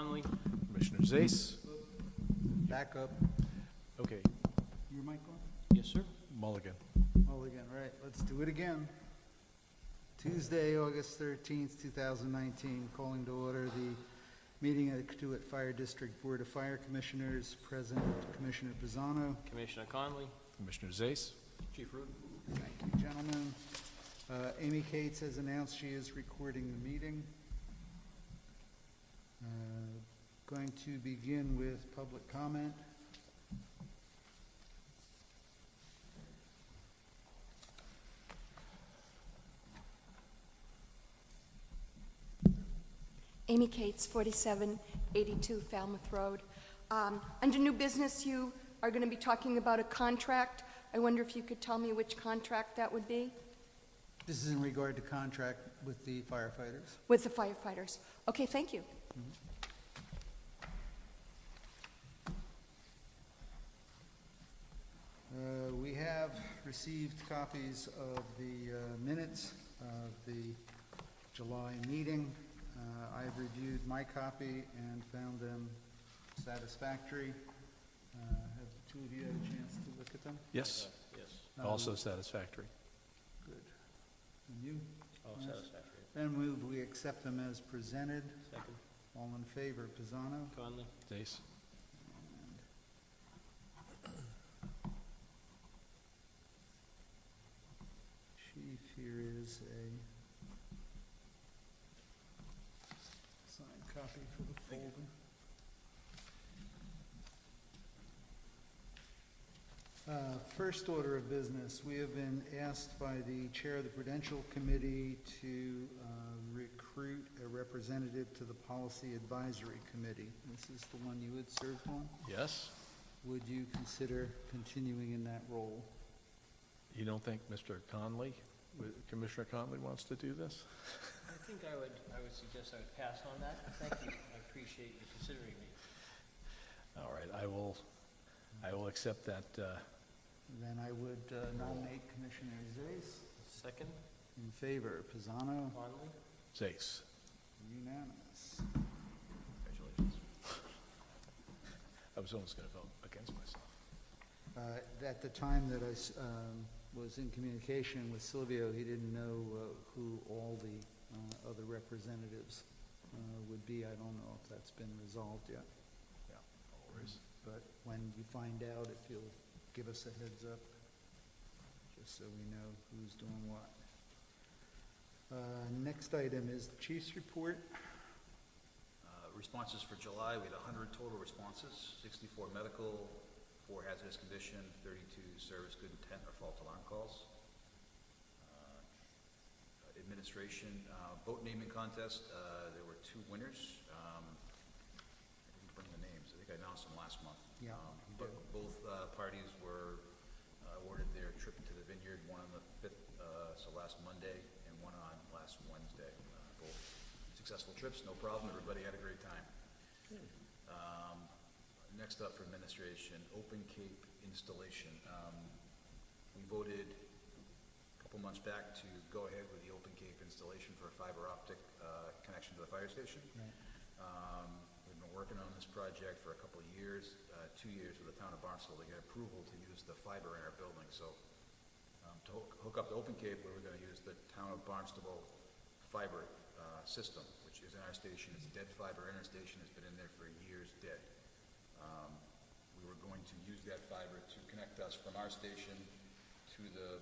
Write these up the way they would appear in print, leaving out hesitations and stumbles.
Conley. Commissioner Zace. Back up. Okay, Your mic on? Yes, sir. Mulligan. Mulligan, right. Let's do it again. Tuesday, August 13th, 2019, calling to order the meeting of the Katuitt Fire District Board of Fire Commissioners. Present Commissioner Pisano. Commissioner Conley. Commissioner Zace. Chief Root. Thank you, gentlemen. Amy Cates has announced she is recording the meeting. Going to begin with public comment. Amy Cates, 4782 Falmouth Road. Under new business, you are going to be talking about a contract. I wonder if you could tell me which contract that would be? This is in regard to contract with the firefighters. With the firefighters. Okay, thank you. We have received copies of the minutes of the July meeting. I've reviewed my copy and found them satisfactory. Have the two of you had a chance to look at them? Yes, Yes. also satisfactory. Good. And you? All Yes. satisfactory. Then move we accept them as presented. Second. All in favor, Pisano? Conley. Zace. Chief, here is a signed copy for the folder. First order of business, we have been asked by the chair of the Prudential Committee to recruit a representative to the Policy Advisory Committee. This is the one you had served on. Yes? Would you consider continuing in that role? You don't think Mr. Conley, Commissioner Conley wants to do this? I think I would suggest I would pass on that. Thank you. I appreciate you considering me. All right, I will accept that. Then I would nominate Commissioner Zace. Second. In favor, Pisano? Conley. Zace. Unanimous. Congratulations. I was almost going to vote against myself. At the time that I was in communication with Silvio, he didn't know who all the other representatives would be. I don't know if that's been resolved yet. Yeah, no worries. But when you find out, if you'll give us a heads up, just so we know who's doing what. Next item is the chief's report. Responses for July, we had 100 total responses, 64 medical, 4 hazardous condition, 32 service good intent or false alarm calls. Administration, boat naming contest, there were 2 winners. I didn't bring the names, I think I announced them last month. Yeah, But both parties were awarded their trip to the vineyard, one on the 5th, so last Monday, and one on last Wednesday. Both successful trips, no problem, everybody had a great time. Next up for administration, Open Cape installation. We voted a couple months back to go ahead with the Open Cape installation for a fiber optic connection to the fire station. Right. We've been working on this project for a couple of years, 2 years with the town of Barnstable to get approval to use the fiber in our building. So to hook up the Open Cape, we were going to use the town of Barnstable fiber system, which is in our station. It's dead fiber in our station. It's been in there for years, dead. We were going to use that fiber to connect us from our station to the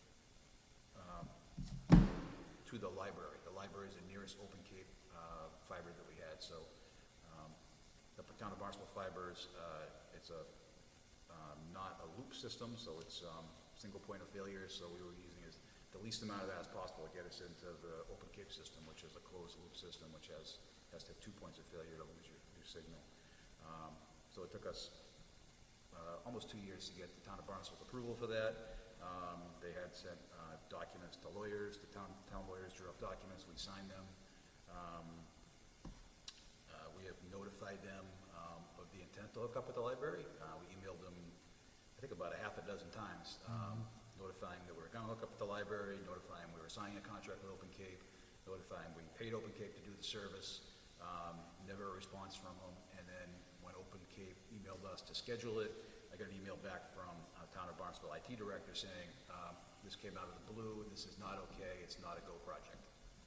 library. The library is the nearest Open Cape fiber that we had. So the town of Barnstable fibers, it's a not a loop system, so it's single point of failure. So we were using the least amount of that as possible to get us into the Open Cape system, which is a closed loop system, which has to have 2 points of failure to lose your signal. So it took us almost 2 years to get the town of Barnstable approval for that. They had sent documents to lawyers. The town lawyers drew up documents. We signed them. We have notified them of the intent to hook up with the library. We emailed them, I think, about a half a dozen times, notifying that we were going to hook up with the library, notifying we were signing a contract with Open Cape, notifying we paid Open Cape to do the service, Never a response from them. And then when Open Cape emailed us to schedule it, I got an email back from Town of Barnstable IT Director saying, this came out of the blue, this is not okay, it's not a go project.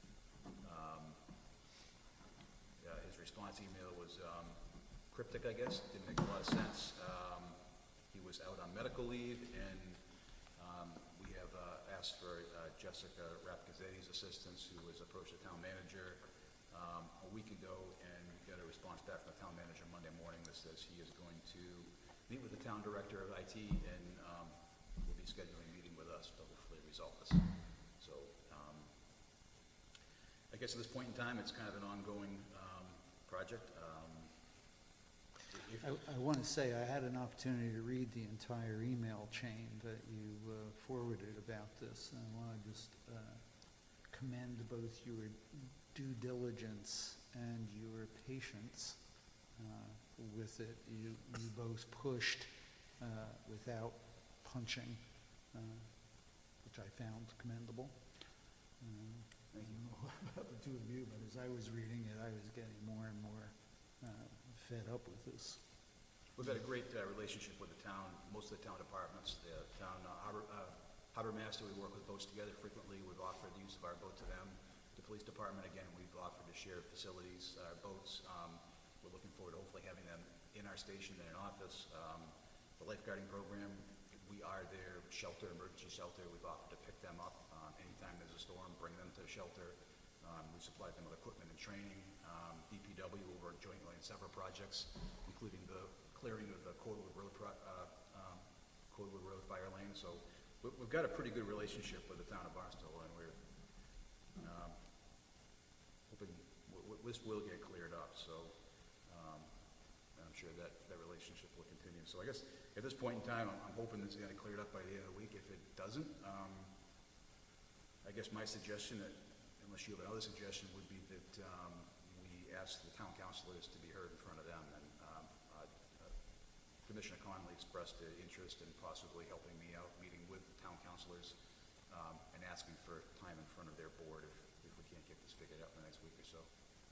His response email was cryptic, I guess, didn't make a lot of sense. He was out on medical leave, and we have asked for Jessica Rapkazeti's assistance, who was approached the town manager a week ago, and got a response back from the town manager Monday morning that says he is going to meet with the town director of IT, and will be scheduling a meeting with us to hopefully resolve this. So I guess at this point in time, it's kind of an ongoing project. I want to say I had an opportunity to read the entire email chain that you forwarded about this, and I want to just commend both your due diligence and your patience with it. You both pushed without punching, which I found commendable. I don't know about the two of you, but as I was reading it, I was getting more and more fed up with this. We've had a great relationship with the town, most of the town departments, the town harbor master, we work with boats together frequently. We've offered the use of our boat to them. The police department, again, we've offered to share facilities, boats. We're looking forward to hopefully having them in our station and in office. The lifeguarding program, we are their shelter, emergency shelter. We've offered to pick them up anytime there's a storm, bring them to the shelter. We supplied them with equipment and training. DPW will work jointly in several projects, including the clearing of the Coldwood Road fire lane. So we've got a pretty good relationship with the town of Barnstable, and we're hoping this will get cleared up. So I'm sure that relationship will continue. So I guess at this point in time, I'm hoping it's going to get cleared up by the end of the week. If it doesn't, I guess my suggestion, unless you have another suggestion, would be that we ask the town councilors to be heard in front of them. And Commissioner Conley expressed an interest in possibly helping me out, meeting with the town councilors, and asking for time in front of their board if we can't get this figured out in the next week or so.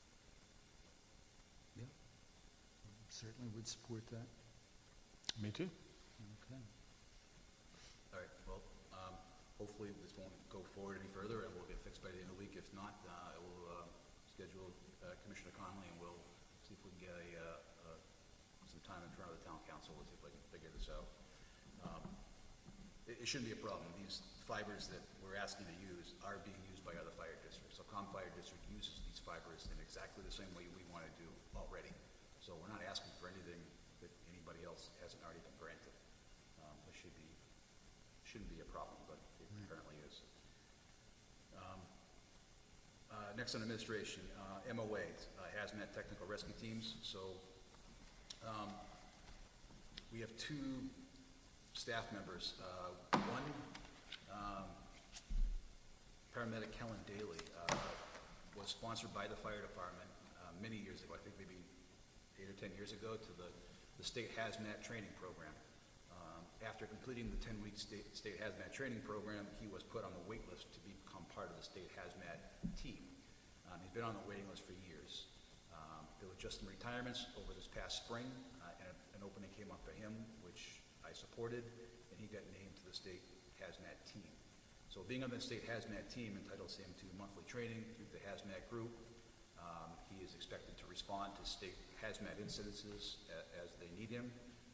Yeah, certainly would support that. Me too. Okay. All right, well, hopefully this won't go forward any further, and we'll get fixed by the end of the week. If not, I will schedule Commissioner Conley, and we'll see if we can get some time in front of the town council. We'll see if I can figure this out. It shouldn't be a problem. These fibers that we're asking to use are being used by other fire districts. So Com Fire District uses these fibers in exactly the same way we want to do already. So we're not asking for anything that anybody else hasn't already been granted. It shouldn't be a problem, but it currently is. Next on administration, MOA, Hazmat Technical Rescue Teams. So we have two staff members. One, paramedic Helen Daly, was sponsored by the fire department many years ago, I think maybe 8 or 10 years ago, to the state hazmat training program. After completing the 10-week state hazmat training program, he was put on the wait list to become part of the state hazmat team. He's been on the waiting list for years. There were just some retirements over this past spring, and an opening came up for him, which I supported, and he got named to the state hazmat team. So being on the state hazmat team entitles him to monthly training through the hazmat group. He is expected to respond to state hazmat incidences as they need him.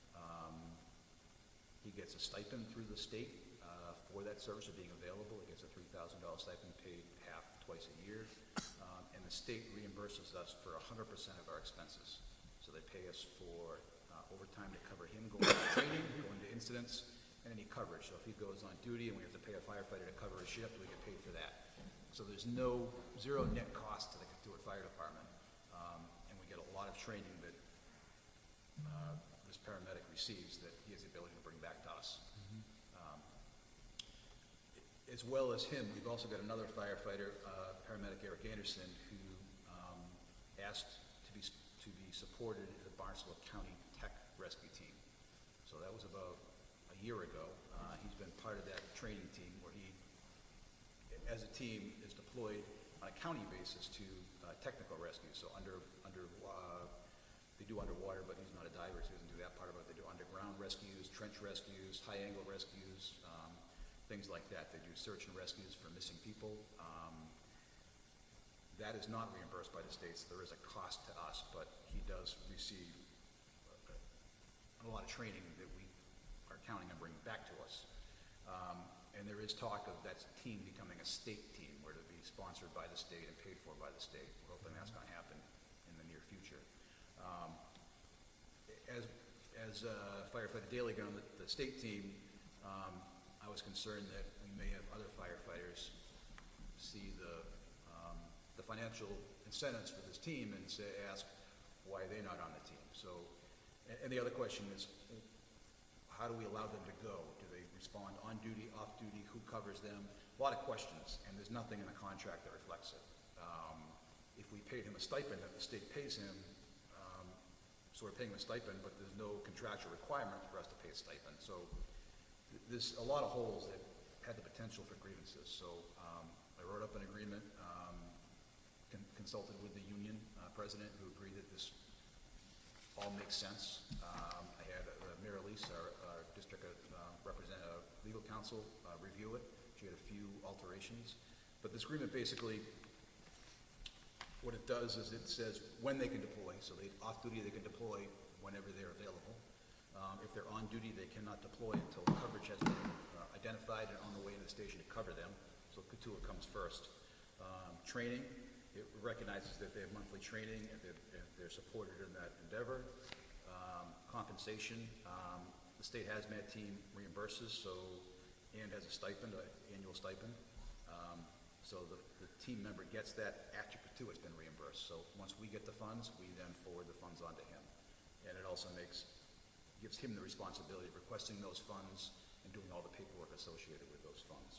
He gets a stipend through the state for that service of being available. He gets a $3,000 stipend paid twice a year. And the state reimburses us for 100% of our expenses. So they pay us for overtime to cover him going to training, going to incidents, and any coverage. So if he goes on duty and we have to pay a firefighter to cover his shift, we get paid for that. So there's zero net cost to the fire department. And we get a lot of training that this paramedic receives that he has the ability to bring back to us. As well as him, we've also got another firefighter, paramedic Eric Anderson, who asked to be supported in the Barnstable County Tech Rescue Team. So that was about a year ago. He's been part of that training team where he, as a team, is deployed on a county basis to technical rescue. So they do underwater, but he's not a diver, so he doesn't do that part of it. They do underground rescues, trench rescues, high-angle rescues, things like that. They do search and rescues for missing people. That is not reimbursed by the state, so there is a cost to us, but he does receive a lot of training that we are counting on bringing back to us. And there is talk of that team becoming a state team, where to be sponsored by the state and paid for by the state. We're hoping that's going to happen in the near future. As firefighter Daly got on the state team, I was concerned that we may have other firefighters see the financial incentives for this team and ask why they're not on the team. So, and the other question is, how do we allow them to go? Do they respond on duty, off duty? Who covers them? A lot of questions, and there's nothing in the contract that reflects it. If we paid him a stipend that the state pays him, so we're paying him a stipend, but there's no contractual requirement for us to pay a stipend. So there's a lot of holes that had the potential for grievances. So I wrote up an agreement, consulted with the union president, who agreed that this all makes sense. I had Mayor Elise, our district legal counsel, review it. She had a few alterations. But this agreement basically, what it does is it says when they can deploy. So they off duty, they can deploy whenever they're available. If they're on duty, they cannot deploy until coverage has been identified and on the way to the station to cover them. So COTUA comes first. Training, it recognizes that they have monthly training and they're supported in that endeavor. Compensation, the state hazmat team reimburses, and has a stipend, an annual stipend. So the team member gets that after COTUA has been reimbursed. So once we get the funds, we then forward the funds on to him. And it also gives him the responsibility of requesting those funds and doing all the paperwork associated with those funds.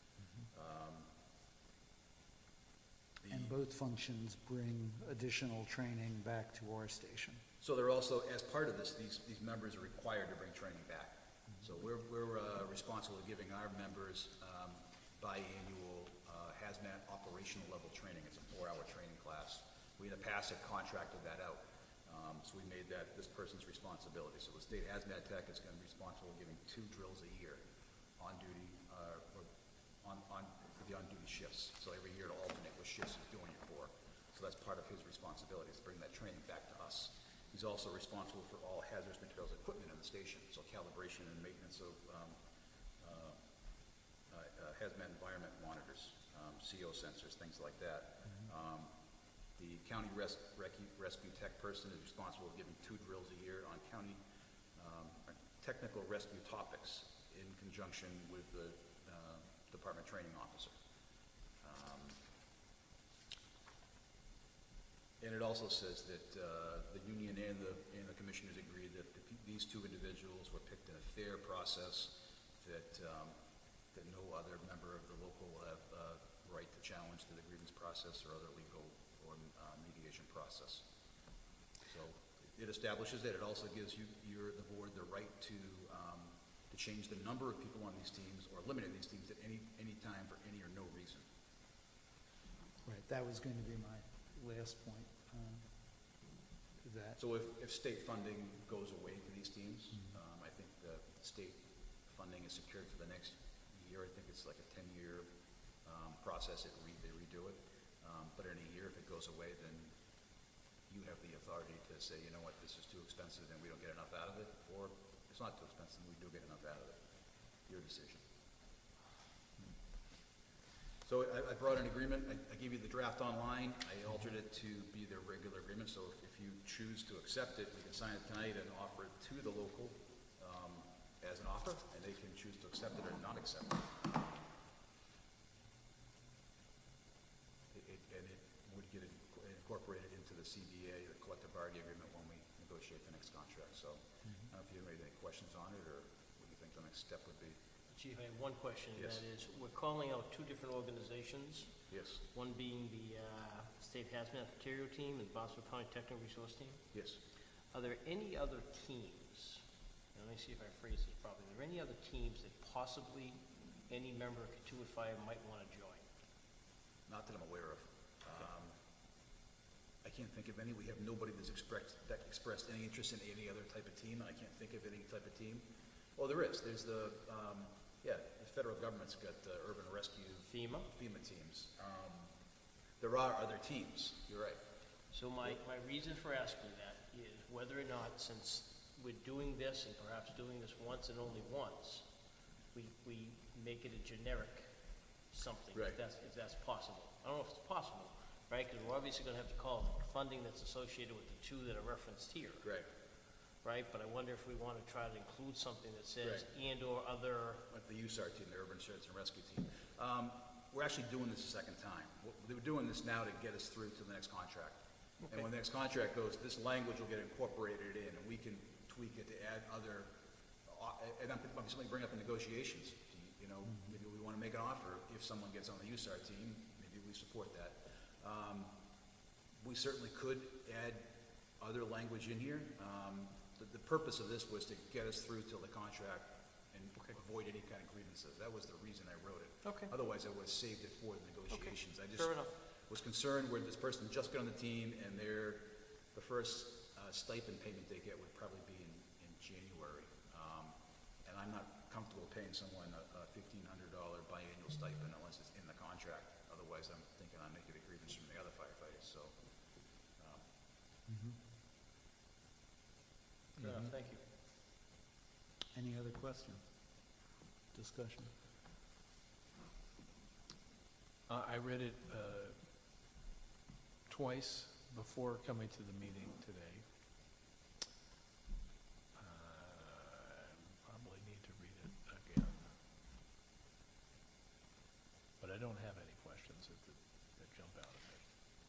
And both functions bring additional training back to our station. So they're also, as part of this, these members are required to bring training back. So we're responsible for giving our members biannual hazmat operational level training. It's a 4-hour training class. We in the past have contracted that out. So we made that this person's responsibility. So the state hazmat tech is going to be responsible for giving 2 drills a year on duty, for the on-duty shifts. So every year to alternate what shifts he's doing it for. So that's part of his responsibility, is to bring that training back to us. He's also responsible for all hazardous materials equipment in the station, so calibration and maintenance of hazmat environment monitors, CO sensors, things like that. The county rescue tech person is responsible for giving 2 drills a year on county technical rescue topics in conjunction with the department training officer. And it also says that the union and the commissioners agreed that these 2 individuals were picked in a fair process, that no other member of the local will have right to challenge to the grievance process or other legal or mediation process. So it establishes that. It also gives the board the right to change the number of people on these teams or eliminate these teams at any time for any or no reason. Right, that was going to be my last point. So if state funding goes away for these teams, I think the state funding is secured for the next year. I think it's like a 10-year process. They redo it. But in a year, if it goes away, then you have the authority to say, you know what, this is too expensive and we don't get enough out of it, or it's not too expensive and we do get enough out of it. Your decision. So I brought an agreement. I gave you the draft online. I altered it to be their regular agreement. So if you choose to accept it, we can sign it tonight and offer it to the local as an offer, and they can choose to accept it or not accept it. And it would get incorporated into the CBA, the collective bargaining agreement, when we negotiate the next contract. So I don't know if you have any questions on it, or what you think the next step would be. Chief, I have one question. Yes. That is, we're calling out 2 different organizations. Yes. One being the State Hazmat Material Team and Boston County Technical Resource Team. Yes. Are there any other teams, and let me see if I phrase this properly, are there any other teams that possibly any member of Katuitt Fire might want to join? Not that I'm aware of. can't think of any. We have nobody that's expressed any interest in any other type of team, and I can't think of any type of team. Oh, there is. There's the federal government's got urban rescue FEMA? teams. There are other teams, you're right. So my reason for asking that is whether or not, since we're doing this and perhaps doing this once and only once, we make it a generic something, Right. if that's possible. I don't know if it's possible, right? Because we're obviously going to have to call the funding that's associated with the two that are referenced here, Right. right? But I wonder if we want to try to include something that says and/or other. Like the USAR team, the Urban Search and Rescue Team. We're actually doing this a second time. We're doing this now to get us through to the next contract. And when the next contract goes, this language will get incorporated in, and we can tweak it to add other, and I'm certainly bring up in negotiations. You know, maybe we want to make an offer if someone gets on the USAR team, maybe we support that. We certainly could add other language in here. The purpose of this was to get us through till the contract and avoid any kind of grievances. That was the reason I wrote it. Okay. Otherwise, I would have saved it for the negotiations. I just Fair enough. was concerned where this person just got on the team and the first stipend payment they get would probably be in January. And I'm not comfortable paying someone a $1,500 biannual stipend unless it's in the contract. Otherwise, I'm thinking I'm making a grievance from the other firefighters, so. Fair enough, thank you. Any other questions? Discussion? I read it twice before coming to the meeting today. Probably need to read it again. But I don't have any questions that jump out at me.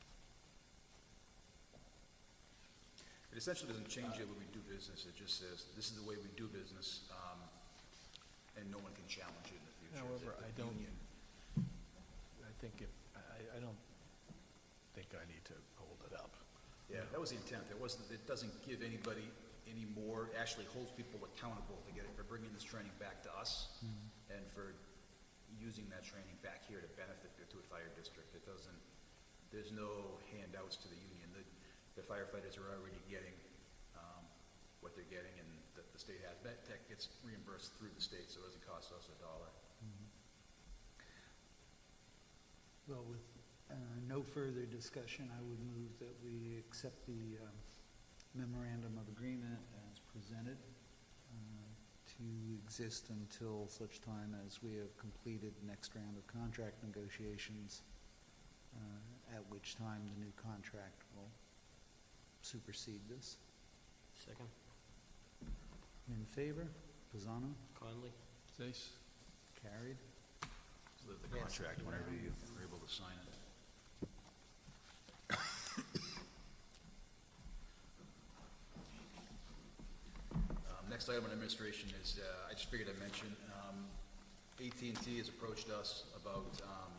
It essentially doesn't change the way we do business. It just says, this is the way we do business, and no one can challenge it in the future. However, The I don't- union- I don't think I need to hold it up. Yeah, that was the intent. It doesn't give anybody any more, actually holds people accountable for bringing this training back to us and for using that training back here to benefit the Methuen Fire District. There's no handouts to the union. The firefighters are already getting what they're getting, and the state has. That gets reimbursed through the state, so it doesn't cost us a dollar. Well, with no further discussion, I would move that we accept the memorandum of agreement as presented to exist until such time as we have completed the next round of contract negotiations, at which time the new contract will supersede this. Second, In favor? Pisano? Conley? Zace? Carried. So the contract, whenever you're able to sign it. Next item on administration is, I just figured I'd mention, AT&T has approached us about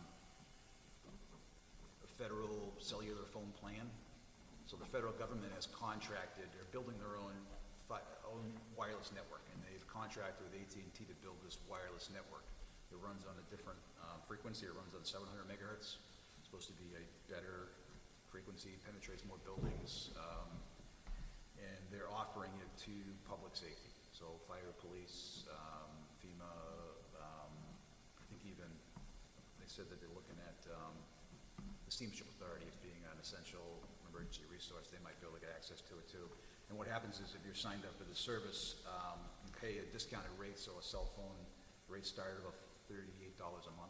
a federal cellular phone plan. So the federal government has contracted, they're building their own wireless network, and they've contracted with AT&T to build this wireless network. It runs on a different frequency. It runs on 700 megahertz. It's supposed to be a better frequency, penetrates more buildings, and they're offering it to public safety. So fire, police, FEMA, I think even, they said that they're looking at the Steamship Authority as being an essential emergency resource. They might be able to get access to it too. And what happens is if you're signed up for the service, you pay a discounted rate, so a cell phone rate started about $38 a month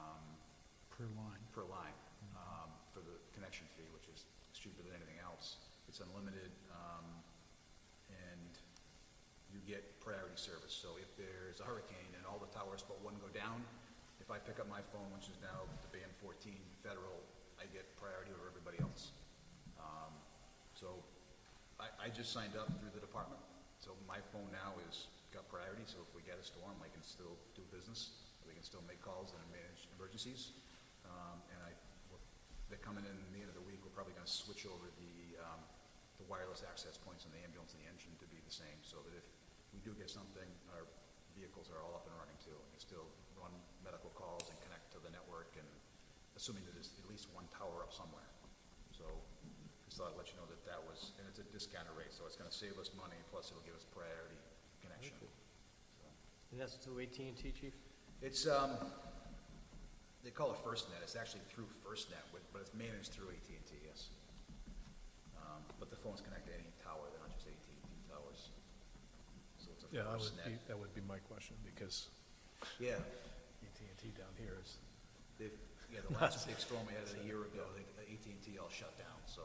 Per line. for the connection fee, which is cheaper than anything else. It's unlimited, and you get priority service. So if there's a hurricane and all the towers but one go down, if I pick up my phone, which is now the band 14 federal, I get priority over everybody else. So I just signed up through the department, so my phone now got priority, so if we get a storm, I can still do business, we can still make calls and manage emergencies. And they're coming in the end of the week, we're probably gonna switch over the wireless access points on the ambulance and the engine to be the same, so that if we do get something, our vehicles are all up and running too, and can still run medical calls and connect to the network, and assuming that there's at least one tower up somewhere. So, because just thought I'd let you know that that was, and it's a discounted rate, so it's gonna save us money, plus it'll give us priority connection. Okay. So, And that's through AT&T, Chief? it's, they call it FirstNet, it's actually through FirstNet, but it's managed through AT&T, yes. But the phones connect to any tower, they're not just AT&T towers. So it's a Yeah, FirstNet. that would be my question, because Yeah, AT&T down here is, yeah, the last big storm we had a year ago, AT&T all shut down, so,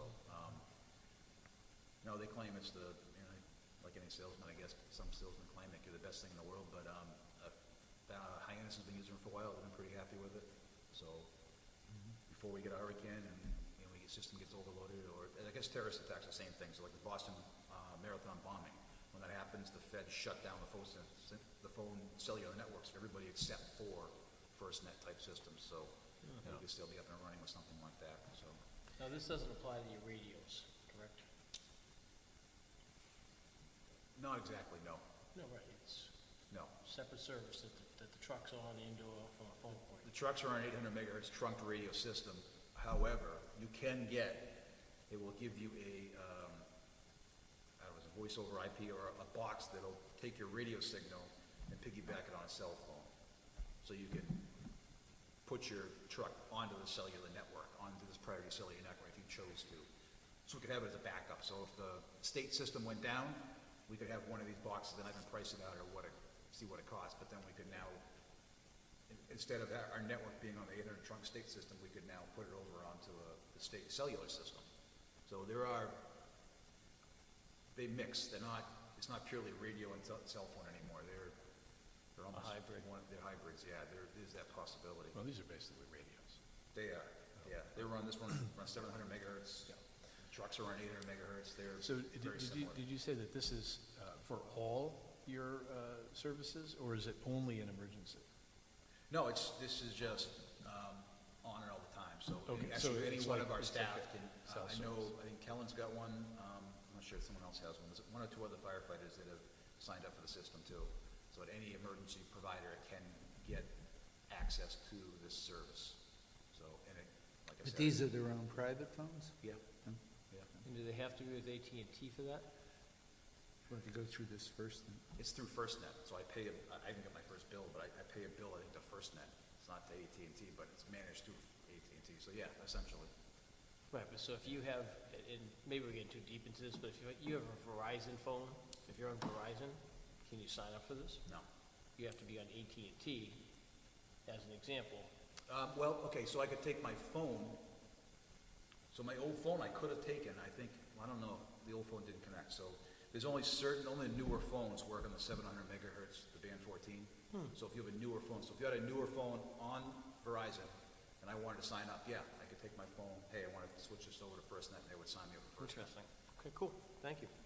no, they claim it's the, you know, like any salesman, I guess, some salesmen claim that you're the best thing in the world, but, Hyannis has been using it for a while, they've been pretty happy with it, so, before we get a hurricane and, you know, the system gets overloaded, or, I guess terrorist attacks are the same thing, so like the Boston, Marathon bombing, when that happens, the Fed shut down the phone cellular networks for everybody except for FirstNet type systems, so, you know, you can still be up and running with something like that, so. Now, this doesn't apply to your radios, correct? Not exactly, no, No, right, it's no. separate service that the truck's on indoor from a phone point. The trucks are on an 800 megahertz trunked radio system. However, you can get, it will give you a, I don't know, a voice over IP or a box that'll take your radio signal and piggyback it on a cell phone. So you can put your truck onto the cellular network, onto this priority cellular network if you chose to. So we could have it as a backup. So if the state system went down, we could have one of these boxes, and I can price it out or see what it costs, but then we could now, instead of our network being on the 800 trunk state system, we could now put it over onto the state cellular system. So they mix, it's not purely radio and cell phone anymore, they're almost. hybrid. They're hybrids, yeah, there's that possibility. well, these are basically radios. They are, yeah, this one runs 700 megahertz, trucks are on 800 megahertz, they're So very similar. did you say that this is for all your services, or is it only an emergency? No, this is just on and all the time, so Okay, so actually any it's one like- of our it's like staff a can, cell I know, service. I think Kellen's got one, I'm not sure if someone else has one, there's one or two other firefighters that have signed up for the system too. So that any emergency provider can get access to this service. So, and it, like I said. But these are their own private phones? Yeah, Hmm? yeah. And do they have to be with AT&T for that? We'll have to go through this first then. It's through FirstNet, so I haven't got my first bill, but I pay a bill, I think, to FirstNet. It's not to AT&T, but it's managed through AT&T, so yeah, essentially. Right, but so if you have, and maybe we're getting too deep into this, but if you have a Verizon phone, if you're on Verizon, can you sign up for this? No. You have to be on AT&T, as an example. Well, okay, so I could take my phone, so my old phone I could have taken, I think, I don't know, the old phone didn't connect, so there's only newer phones work on the 700 megahertz, the band 14. So if you have a newer phone, so if you had a newer phone on Verizon, and I wanted to sign up, yeah, I could take my phone, hey, I want to switch this over to FirstNet, and they would sign me up for FirstNet. Interesting. Okay, cool, thank you.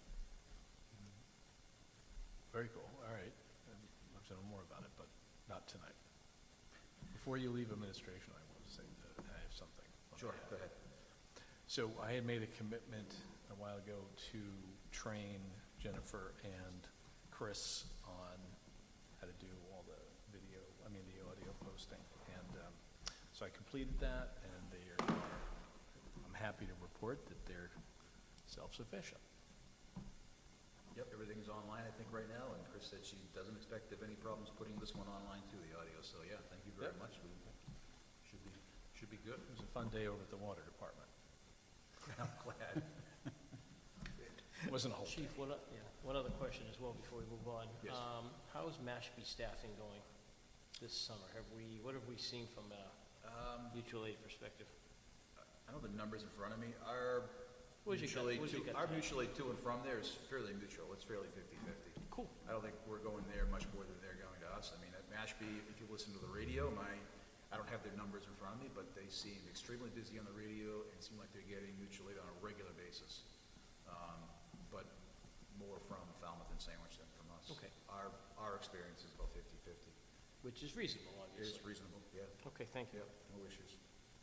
Very cool, all right. I'd love to know more about it, but not tonight. Before you leave administration, I want to say that I have something. Sure, go ahead. So I had made a commitment a while ago to train Jennifer and Chris on how to do all the the audio posting. And so I completed that, and I'm happy to report that they're self-sufficient. Yep, everything's online, I think, right now, and Chris said she doesn't expect to have any problems putting this one online too, the audio, so yeah, thank you very Yep. much. We should be good. It was a fun day over at the water department. I'm glad. It wasn't a whole Chief, day. one other question as well before we move on. Yes. How is Mashpee staffing going this summer? What have we seen from a mutual aid perspective? I know the numbers in front of me. Our What did you mutual get- aid what did you to, get our tonight? mutual aid to and from there is fairly mutual. It's fairly 50-50. Cool. I don't think we're going there much more than they're going to us. I mean, at Mashpee, if you listen to the radio, I don't have their numbers in front of me, but they seem extremely busy on the radio and seem like they're getting mutual aid on a regular basis. But more from Falmouth and Sandwich than from us. Okay. Our experience is about 50-50. Which is reasonable, It is obviously. reasonable, yeah. Okay, thank you. Yep, no issues.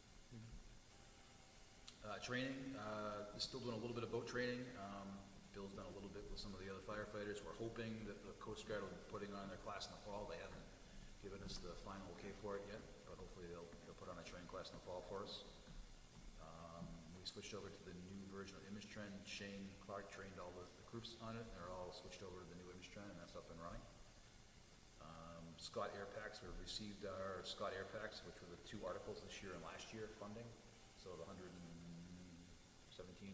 Training, still doing a little bit of boat training. Bill's done a little bit with some of the other firefighters. We're hoping that the Coast Guard will be putting on their class in the fall. They haven't given us the final okay for it yet, but hopefully they'll put on a training class in the fall for us. We switched over to the new version of ImageTrend. Shane Clark trained all the groups on it, and they're all switched over to the new ImageTrend, and that's up and running. Scott Air Packs, we received our Scott Air Packs, which were the 2 articles this year and last year funding. So the $117,000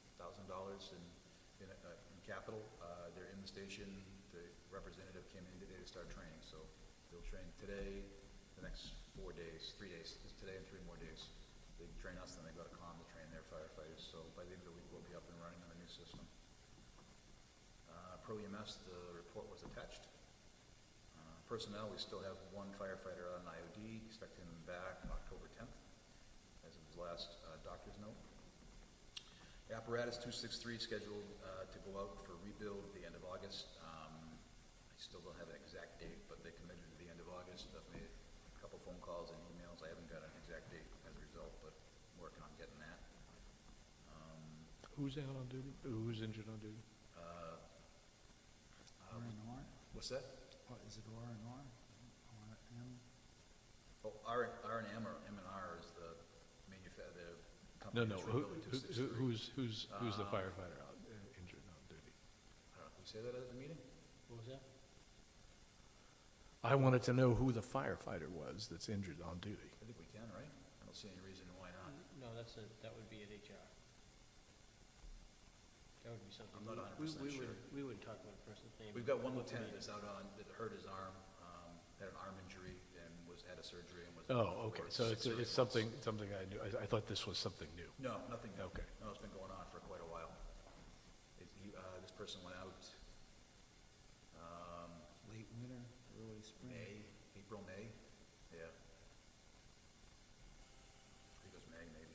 in capital. They're in the station. The representative came in today to start training, so they'll train today, the next 4 days, 3 days, just today and 3 more days. They train us, then they go to COM to train their firefighters. So by the end of the week, we'll be up and running on the new system. Pro EMS, the report was attached. Personnel, we still have 1 firefighter on IOD, expecting him back October 10th, as of his last doctor's note. Apparatus 263 scheduled to go out for rebuild at the end of August. I still don't have an exact date, but they committed to the end of August. I've made a couple phone calls and emails. I haven't got an exact date as a result, but I'm working on getting that. Who's out on duty? Who's injured on duty? R&R? What's that? What, is it R&R? R&M? Oh, R&M or M&R is the the No, company no, that's rebuilding 263. who's the firefighter out, injured on duty? I don't know, can we say that at the meeting? What was that? I wanted to know who the firefighter was that's injured on duty. I think we can, right? I don't see any reason why not. No, that would be at HR. That would be something. I'm not 100% sure. We wouldn't talk about a person's name. We've got 1 lieutenant that's out on, that hurt his arm, had an arm injury and had a surgery and was. Oh, okay, so it's 6 or 8 something I knew. I thought this was something new. No, nothing new. Okay. No, it's been going on for quite a while. This person went out, Late winter, early spring? April, May, yeah. I think it was May, maybe.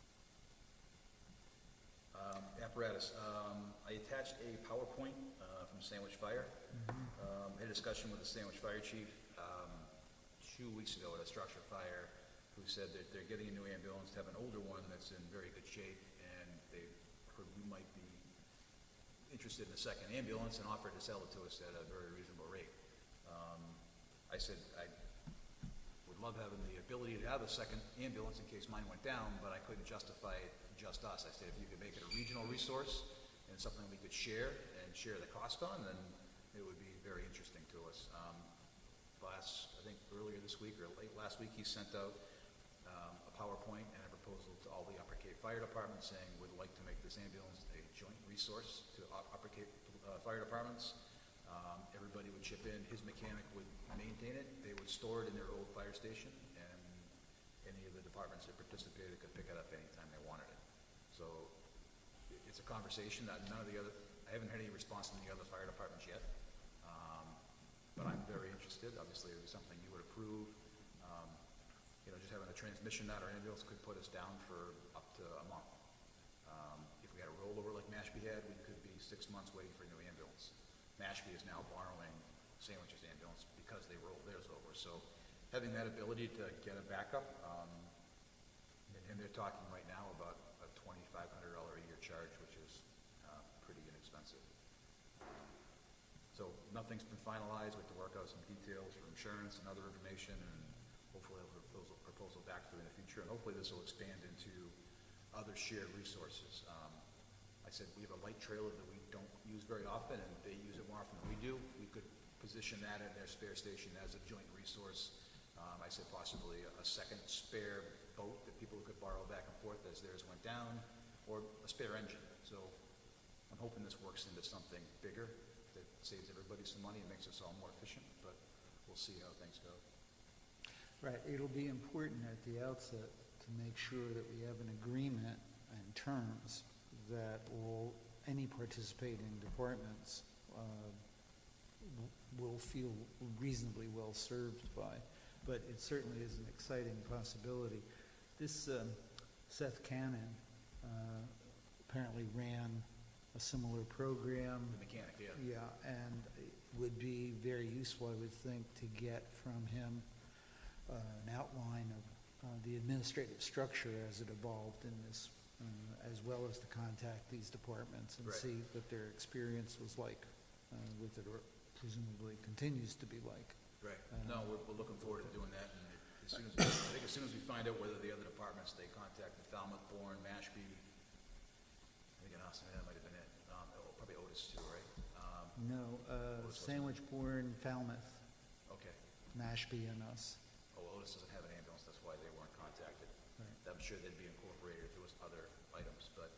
Apparatus, I attached a PowerPoint from Sandwich Fire. Had a discussion with the Sandwich Fire Chief 2 weeks ago at a structure fire, who said that they're getting a new ambulance, have an older one that's in very good shape, and they heard we might be interested in a second ambulance and offered to sell it to us at a very reasonable rate. I said I would love having the ability to have a second ambulance in case mine went down, but I couldn't justify it just us. I said if you could make it a regional resource and something we could share and share the cost on, then it would be very interesting to us. I think earlier this week or late last week, he sent out a PowerPoint and a proposal to all the Upper Cape Fire Departments saying we'd like to make this ambulance a joint resource to Upper Cape Fire Departments. Everybody would chip in. His mechanic would maintain it. They would store it in their old fire station, and any of the departments that participated could pick it up anytime they wanted it. So it's a conversation that I haven't had any response from the other fire departments yet. But I'm very interested. Obviously, it would be something you would approve. Just having a transmission at our ambulance could put us down for up to a month. If we had a rollover like Mashpee had, we could be 6 months waiting for a new ambulance. Mashpee is now borrowing Sandwich's ambulance because they rolled theirs over. So having that ability to get a backup, and they're talking right now about a $2,500 a year charge, which is pretty inexpensive. So nothing's been finalized. We have to work out some details for insurance and other information, and hopefully have a proposal back through in the future. And hopefully this will expand into other shared resources. I said we have a light trailer that we don't use very often, and they use it more often than we do. We could position that in their spare station as a joint resource. I said possibly a second spare boat that people could borrow back and forth as theirs went down, or a spare engine. So I'm hoping this works into something bigger that saves everybody some money and makes us all more efficient, but we'll see how things go. Right, it'll be important at the outset to make sure that we have an agreement and terms that any participating departments will feel reasonably well served by. But it certainly is an exciting possibility. This Seth Cannon apparently ran a similar program. The mechanic, yeah. Yeah, and it would be very useful, I would think, to get from him an outline of the administrative structure as it evolved in this, as well as to contact these departments and Right. see what their experience was like with it, or presumably continues to be like. Right. No, we're looking forward to doing that, and I think as soon as we find out whether the other departments, they contacted Falmouth, Bourne, Mashpee, so that might have been it. Probably Otis too, right? No, Otis wasn't. Sandwich Bourne, Falmouth, Okay. Mashpee and us. Oh, Otis doesn't have an ambulance, that's why they weren't contacted. Right. I'm sure they'd be incorporated if there was other items, but,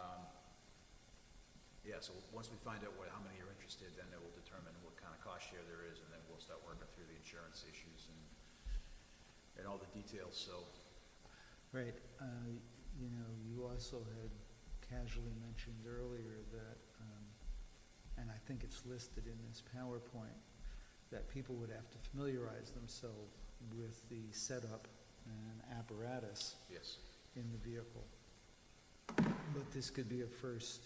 yeah, so once we find out how many are interested, then it will determine what kind of cost share there is, and then we'll start working through the insurance issues and all the details, so. Right, you also had casually mentioned earlier that, and I think it's listed in this PowerPoint, that people would have to familiarize themselves with the setup and apparatus Yes. in the vehicle. But this could be a first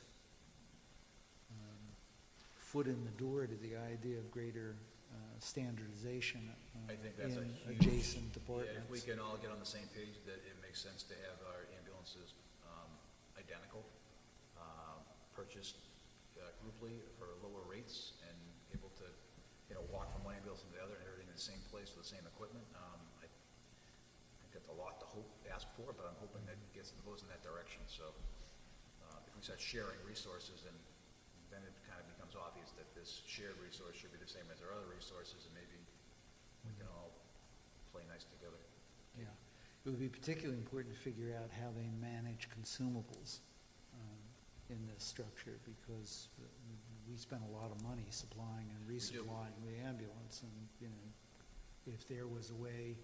foot in the door to the idea of greater standardization I think that's a in huge. adjacent Yeah, departments. if we can all get on the same page that it makes sense to have our ambulances identical, purchased grouply for lower rates and able to, walk from one ambulance to the other and everything in the same place with the same equipment. I think that's a lot to ask for, but I'm hoping that it goes in that direction. So if we start sharing resources, and then it kind of becomes obvious that this shared resource should be the same as our other resources, and maybe we can all play nice together. Yeah, it would be particularly important to figure out how they manage consumables in this structure, because we spend a lot of money supplying and resupplying the ambulance, and, if there was a way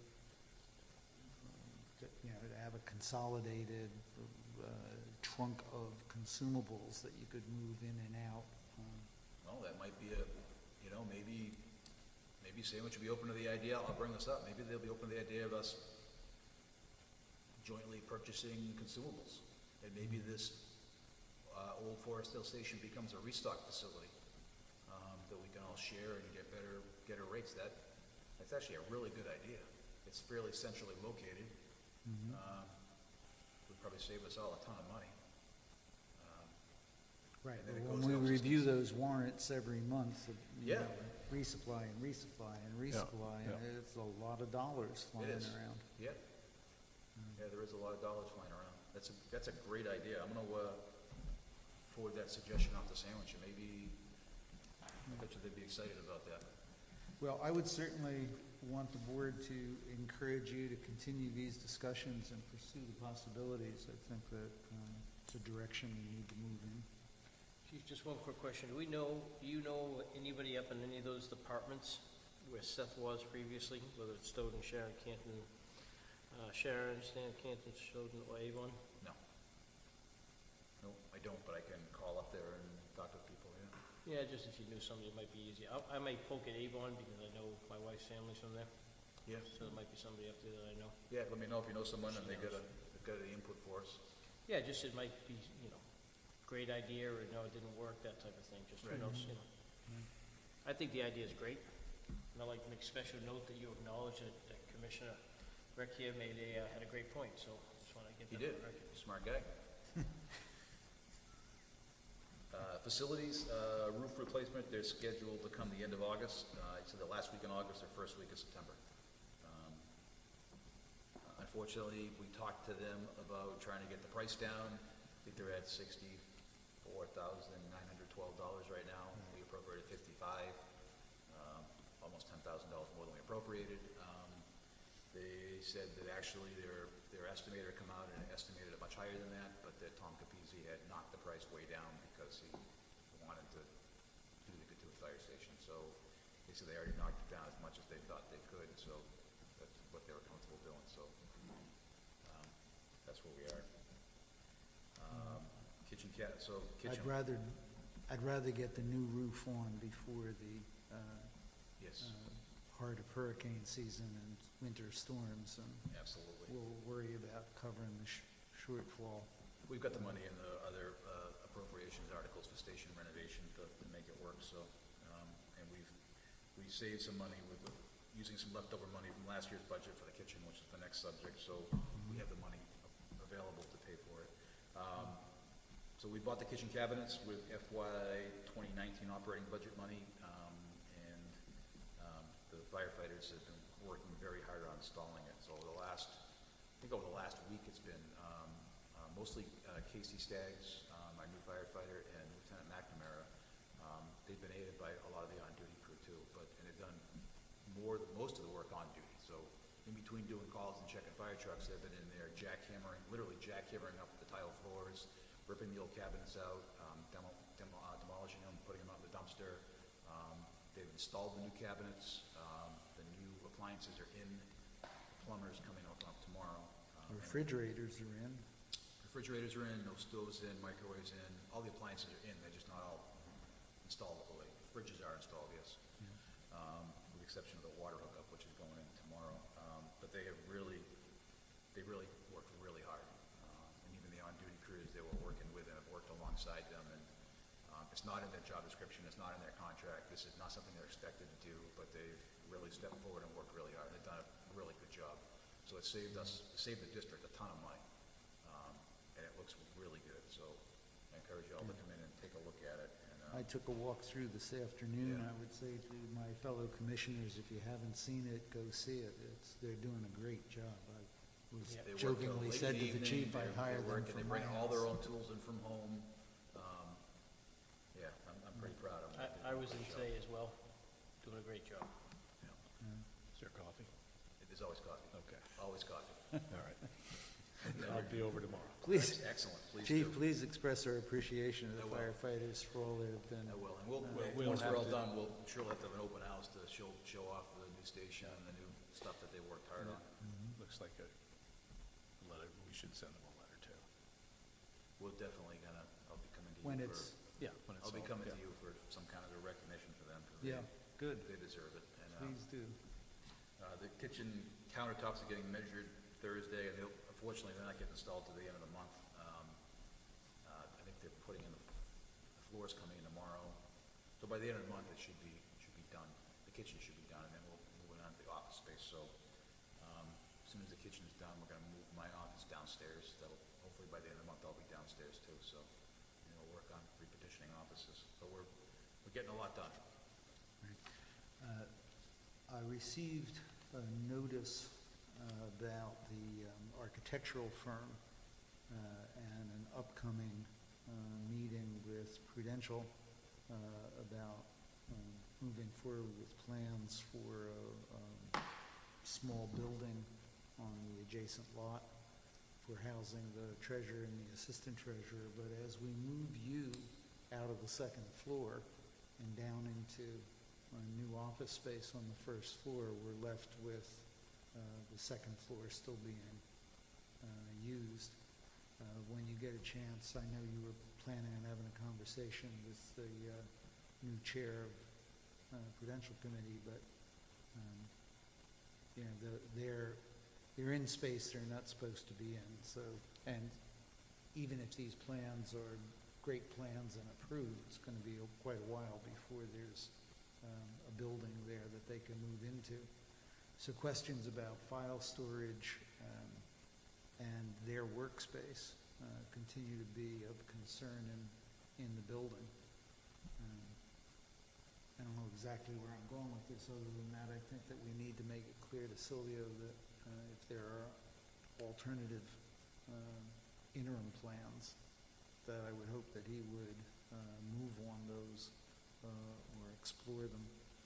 to have a consolidated trunk of consumables that you could move in and out. Well, that might be maybe Sandwich would be open to the idea. I'll bring this up. Maybe they'll be open to the idea of us jointly purchasing consumables. And maybe this old Forest Hill station becomes a restock facility that we can all share and get better rates. That's actually a really good idea. It's fairly centrally located. Would probably save us all a ton of money. Right, And then it when goes we out review systems. those warrants every month, Yeah. Resupply and resupply and resupply, yeah. and it's a lot of dollars flying is. around. Yeah. Yeah, there is a lot of dollars flying around. That's a great idea. I'm gonna forward that suggestion off to Sandwich, and maybe, I bet you they'd be excited about that. Well, I would certainly want the board to encourage you to continue these discussions and pursue the possibilities. I think that it's a direction we need to move in. Chief, just one quick question. Do you know anybody up in any of those departments where Seth was previously, whether it's Stoughton, Sharon, Canton, Sharon, Stan, Canton, Stoughton, or Avon? No. No, I don't, but I can call up there and talk to people, yeah. Yeah, just if you knew somebody, it might be easier. I might poke at Avon because I know my wife's family's from there, Yeah. so there might be somebody up there that I know. Yeah, let me know if you know someone and they've got the input for us. Yeah, just it might be, great idea, or no, it didn't work, that type of thing, just who Right. knows, I think the idea is great, and I'd like to make special note that you acknowledge that Commissioner Rick here had a great point, so just want to get He that did, on the record. smart guy. Facilities, roof replacement, they're scheduled to come the end of August, so the last week in August or first week of September. Unfortunately, we talked to them about trying to get the price down. I think they're at $64,912 right now. We appropriated 55, almost $10,000 more than we appropriated. They said that actually their estimator come out and estimated it much higher than that, but that Tom Capizzi had knocked the price way down because he wanted to do the Katuth Fire Station. So they said they already knocked it down as much as they thought they could, so that's what they were comfortable doing. So that's where we are. Kitchen. I'd rather get the new roof on before the Yes, heart of hurricane season and winter storms, and absolutely. we'll worry about covering the shortfall. We've got the money in the other appropriations articles for station renovation to make it work, so, and we saved some money with using some leftover money from last year's budget for the kitchen, which is the next subject, so we have the money available to pay for it. So we bought the kitchen cabinets with FY 2019 operating budget money, and the firefighters have been working very hard on installing it. So over the last week, it's been mostly Casey Staggs, our new firefighter, and Lieutenant McNamara. They've been aided by a lot of the on-duty crew too, and they've done most of the work on duty. So in between doing calls and checking fire trucks, they've been in there literally jackhammering up the tile floors, ripping the old cabinets out, demolishing them, putting them out in the dumpster. They've installed the new cabinets. The new appliances are in. Plumbers coming up tomorrow. Refrigerators are in. Refrigerators are in, no stoves in, microwaves in, all the appliances are in, they're just not all installed all the way. Fridges are installed, yes. With the exception of the water hookup, which is going in tomorrow. But they really worked really hard. And even the on-duty crews they were working with and have worked alongside them. And it's not in their job description, it's not in their contract, this is not something they're expected to do, but they've really stepped forward and worked really hard. They've done a really good job. So it saved the district a ton of money. And it looks really good, so I encourage you all to come in and take a look at it. And, I took a walk through this afternoon. Yeah. I would say to my fellow commissioners, if you haven't seen it, go see it. They're doing a great job. I was Yeah. they work till jokingly late said in the to the evening, chief, I'd hire they them work and for they my bring all their house. own tools in from home. Yeah, I'm pretty proud of them. I was in today as well, doing a great job. Is there coffee? There's always coffee. Okay. Always coffee. All right. I'll be over tomorrow. Please, Excellent, please Chief, do. please express our appreciation I of the will. firefighters for all they've been. I will, and we'll once we're have all to- done, we'll sure have to have an open house to show off the new station and the new stuff that they worked hard on. Looks like a letter, we should send them a letter too. We're definitely I'll be coming to you When for. it's, Yeah, when it's I'll be all- coming to yeah. you for some kind of a recognition for them, because yeah, good, they deserve it. And, please do. the kitchen countertops are getting measured Thursday, and unfortunately, they're not getting installed to the end of the month. I think they're putting in the floors coming in tomorrow. So by the end of the month, it should be done. The kitchen should be done, and then we'll move on to the office space. So, as soon as the kitchen is done, we're gonna move my office downstairs. That'll, hopefully by the end of the month, I'll be downstairs too, so, we'll work on repositioning offices. But we're getting a lot done. I received a notice about the architectural firm and an upcoming meeting with Prudential about moving forward with plans for a small building on the adjacent lot for housing the treasurer and the assistant treasurer. But as we move you out of the second floor and down into a new office space on the first floor, we're left with the second floor still being used. When you get a chance, I know you were planning on having a conversation with the new chair of Prudential Committee, but they're in space they're not supposed to be in. So, and even if these plans are great plans and approved, it's going to be quite a while before there's a building there that they can move into. So questions about file storage and their workspace continue to be of concern in the building. I don't know exactly where I'm going with this. Other than that, I think that we need to make it clear to Silvio that if there are alternative interim plans, that I would hope that he would move on those or explore them.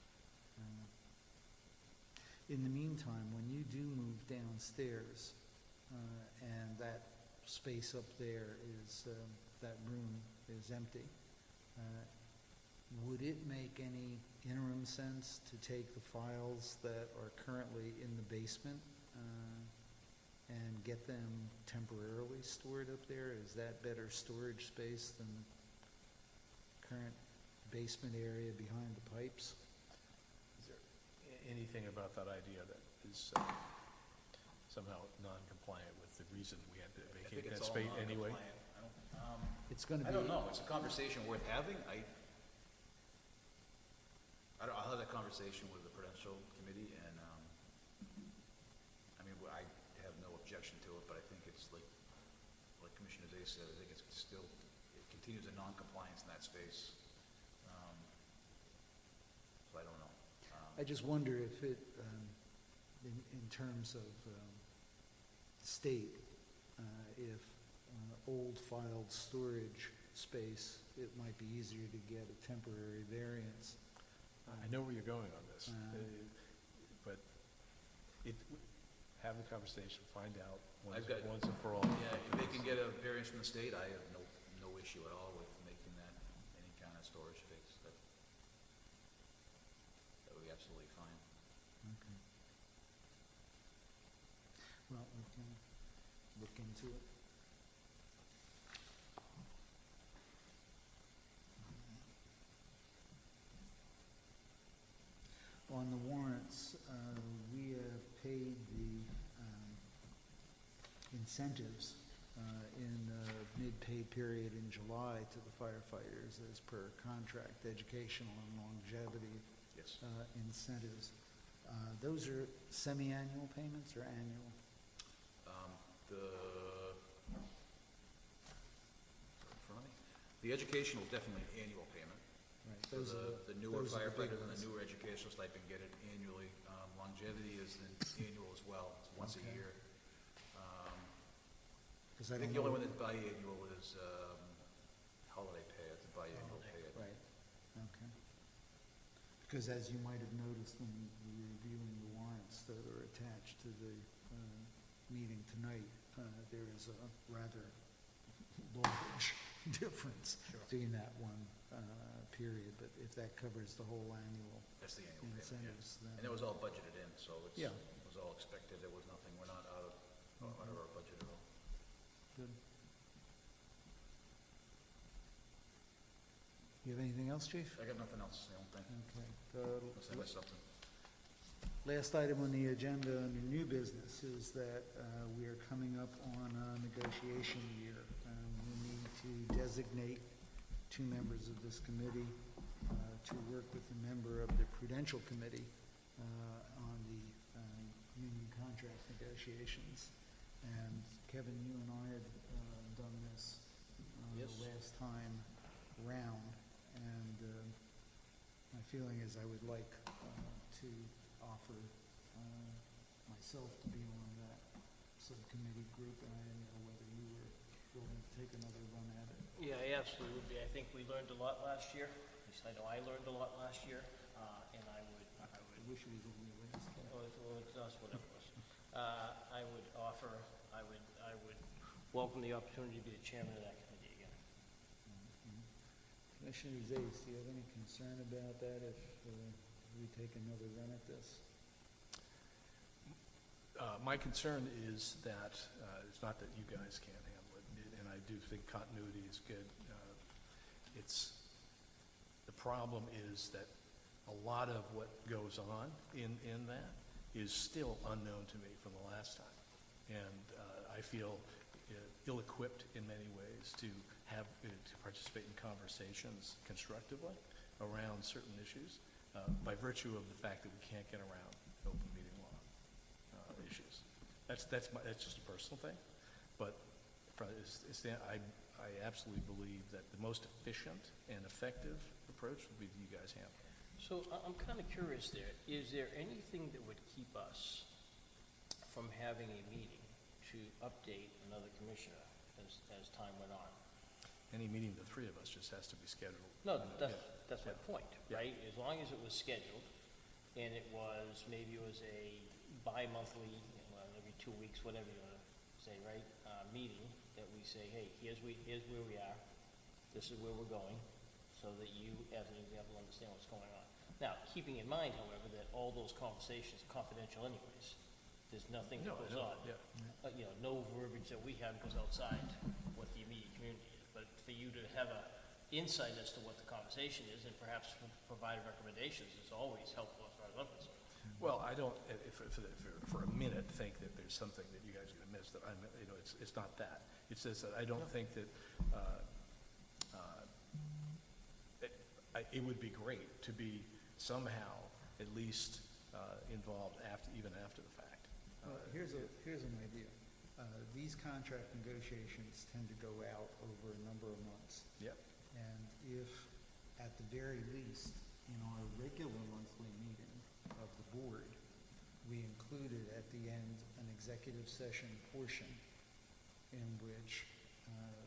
In the meantime, when you do move downstairs and that space up there is, that room is empty, would it make any interim sense to take the files that are currently in the basement and get them temporarily stored up there? Is that better storage space than the current basement area behind the pipes? Is there anything about that idea that is somehow non-compliant with the reason we had to I vacate think that it's all space anyway? non-compliant. It's going to I be. don't know, it's a conversation worth having. I'll have that conversation with the Prudential Committee, and, I have no objection to it, but I think it's like Commissioner Zay said, I think it continues a non-compliance in that space. So I don't know. I just wonder if it, in terms of state, if old filed storage space, it might be easier to get a temporary variance. I know where you're going on this, but have the conversation, find out I've got- once and for all. Yeah, if they can get a variance from the state, I have no issue at all with making that any kind of storage space. That would be absolutely fine. Okay. Well, we can look into it. On the warrants, we have paid the incentives in the mid-pay period in July to the firefighters as per contract, educational and longevity Yes. incentives. Those are semi-annual payments or annual? In front of me? The educational, definitely an annual payment. Right. For Those are the newer those are the big firefighters and the ones. newer educational stipend get it annually. Longevity is an annual as well, it's once a Okay. year. 'Cause I I think don't the only know- one that's biannual is holiday pay, it's a biannual pay. I think. Right, okay. Because as you might have noticed when we were reviewing the warrants that are attached to the meeting tonight, there is a rather large difference between that one period, but if that covers the whole annual That's the annual payment, incentives, yeah. then. And it was all budgeted in, so Yeah. it was all expected, there was nothing, we're not out of our budget at all. Good. You have anything else, Chief? I got nothing else, I don't think, Okay. unless I missed something. Last item on the agenda under new business is that we are coming up on a negotiation year. We need to designate 2 members of this committee to work with a member of the Prudential Committee on the union contract negotiations. And Kevin, you and I had done this Yes. the last time round, and my feeling is I would like to offer myself to be on that subcommittee group, and I didn't know whether you were willing to take another run at it. Yeah, I absolutely would be. I think we learned a lot last year. At least I know I learned a lot last year, and I would, I wish it was only Wednesday. well, that's what it was. I would offer, I would welcome the opportunity to be the chairman of that committee again. Commissioner Zace, do you have any concern about that if we take another run at this? My concern is that, it's not that you guys can't handle it, and I do think continuity is good. The problem is that a lot of what goes on in that is still unknown to me from the last time. And I feel ill-equipped in many ways to participate in conversations constructively around certain issues by virtue of the fact that we can't get around open meeting law issues. That's just a personal thing, but I absolutely believe that the most efficient and effective approach would be you guys handle it. So I'm kind of curious there. Is there anything that would keep us from having a meeting to update another commissioner as time went on? Any meeting of the 3 of us just has to be scheduled. No, that's my point, Yeah. right? As long as it was scheduled, and maybe it was a bi-monthly, well, every 2 weeks, whatever you want to say, right, meeting, that we say, hey, here's where we are, this is where we're going, so that you, as an example, understand what's going on. Now, keeping in mind, however, that all those conversations are confidential anyways. There's nothing that goes on. Yeah. No verbiage that we have goes outside what the immediate community is. But for you to have a insight as to what the conversation is and perhaps provide recommendations is always helpful as far as I'm concerned. Well, I don't, for a minute, think that there's something that you guys are going to miss, that it's not that. It's just that I don't think that, it would be great to be somehow at least involved even after the fact. Well, here's an idea. These contract negotiations tend to go out over a number of months. Yep. And if, at the very least, in our regular monthly meeting of the board, we included at the end an executive session portion in which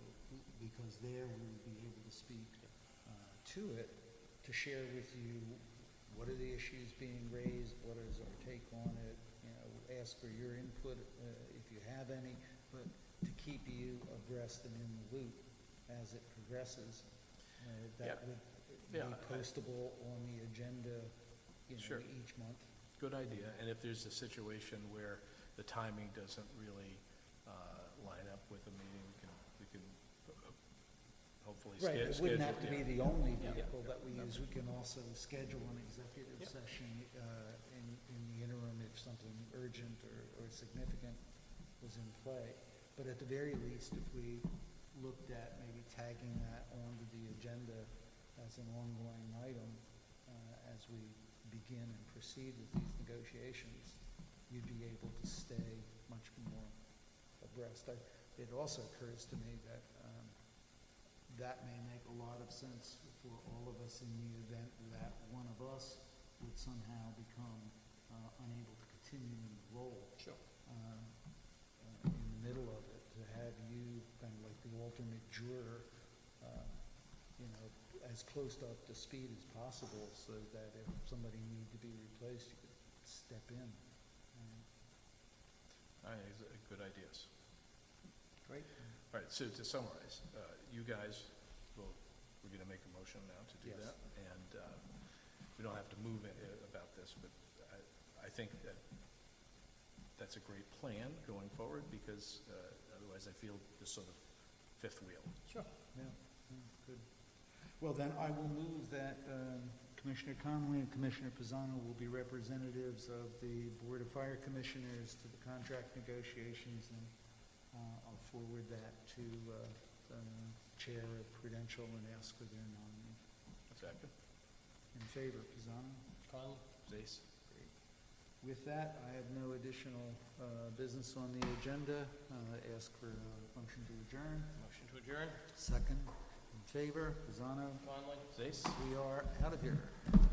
there we would be able to speak to it, to share with you what are the issues being raised, what is our take on it, you know, ask for your input if you have any, but to keep you abreast and in the loop as it progresses. That would be postable on the agenda, you know, Sure. each month. Good idea, and if there's a situation where the timing doesn't really line up with a meeting, we can hopefully Right, schedule. it wouldn't have to be the only Yeah. vehicle that we use. We can also schedule an executive Yeah. session in the interim if something urgent or significant was in play. But at the very least, if we looked at maybe tagging that onto the agenda as an ongoing item as we begin and proceed with these negotiations, you'd be able to stay much more abreast. It also occurs to me that that may make a lot of sense for all of us in the event that one of us would somehow become unable to continue in the role. Sure. In the middle of it, to have you kind of like the alternate juror, you know, as close up to speed as possible so that if somebody needed to be replaced, you could step in. All right, good ideas. Great. All right, so to summarize, you guys, we're going to make a motion now to do Yes. that. And we don't have to move about this, but I think that's a great plan going forward because otherwise I feel this sort of fifth wheel. Sure. Yeah, good. Well, then I will move that Commissioner Connolly and Commissioner Pisano will be representatives of the Board of Fire Commissioners to the contract negotiations, and I'll forward that to the Chair of Prudential and ask for their nominee. Second? In favor, Pisano? Conley? Zace? Great. With that, I have no additional business on the agenda. Ask for a function to adjourn. Motion to adjourn? Second. In favor, Pisano? Conley? Zace? We are out of here.